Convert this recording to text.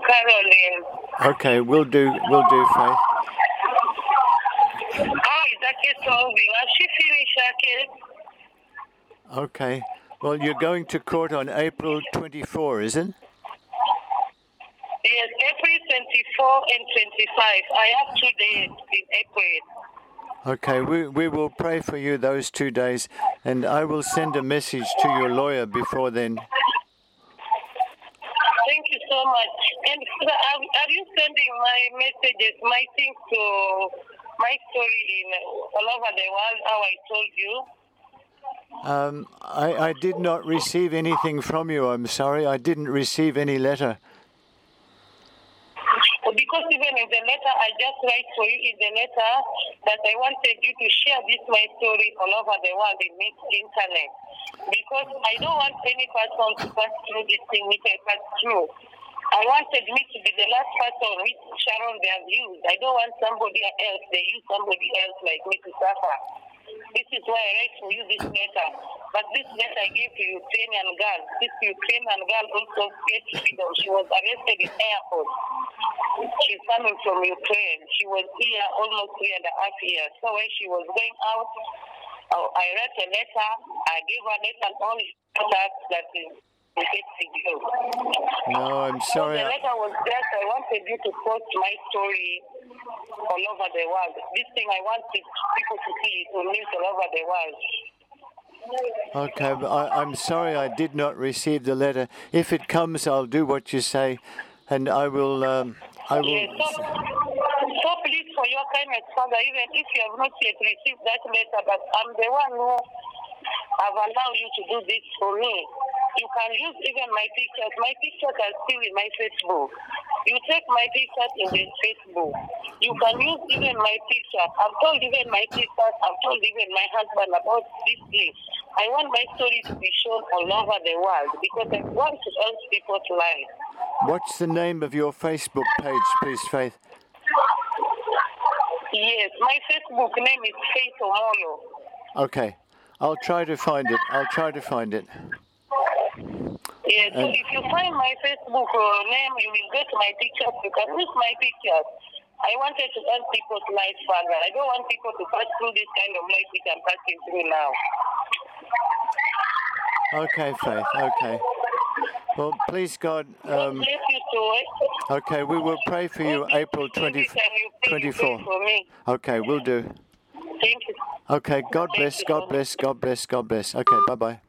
Caroline. Okay, we'll do, Faith. How is that case solving? Has she finished her case? Okay. Well, you're going to court on April 24, isn't it? Yes, April 24 and 25. I have 2 days in April. Okay, we will pray for you those 2 days, and I will send a message to your lawyer before then. Thank you so much. And are you sending my messages, my things to my story in all over the world, how I told you? I did not receive anything from you. I'm sorry. I didn't receive any letter. Because even in the letter, I just write for you in the letter that I wanted you to share this my story all over the world in the internet. Because I don't want any person to pass through this thing which I passed through. I wanted me to be the last person which Sharon they have used. I don't want somebody else, they use somebody else like me to suffer. This is why I write for you this letter. But this letter I gave to Ukrainian girl. This Ukrainian girl also gets freedom. She was arrested in airport. She's coming from Ukraine. She was here almost 3.5 years. So when she was going out, I wrote a letter. I gave her a letter on that is no, I'm sorry. So the letter was just, I wanted you to post my story all over the world. This thing I wanted people to see it on news all over the world. Okay, but I'm sorry I did not receive the letter. If it comes, I'll do what you say, and I will. Yes, so please, for your kindness, Father, even if you have not yet received that letter, but I'm the one who have allowed you to do this for me. You can use even my pictures. My pictures are still in my Facebook. You take my pictures in the Facebook. You can use even my pictures. I've told even my sisters, I've told even my husband about this thing. I want my story to be shown all over the world because I want to help people's lives. What's the name of your Facebook page, please, Faith? Yes, my Facebook name is Faith Omolo. Okay. I'll try to find it. Yes, so if you find my Facebook name, you will get my pictures. You can use my pictures. I wanted to help people's lives, Father. I don't want people to pass through this kind of life which I'm passing through now. Okay, Faith. Okay. Well, please, God. God bless you too. Okay, we will pray for you April 24. Okay, we'll do. Thank you. Okay, God bless. Okay, bye-bye.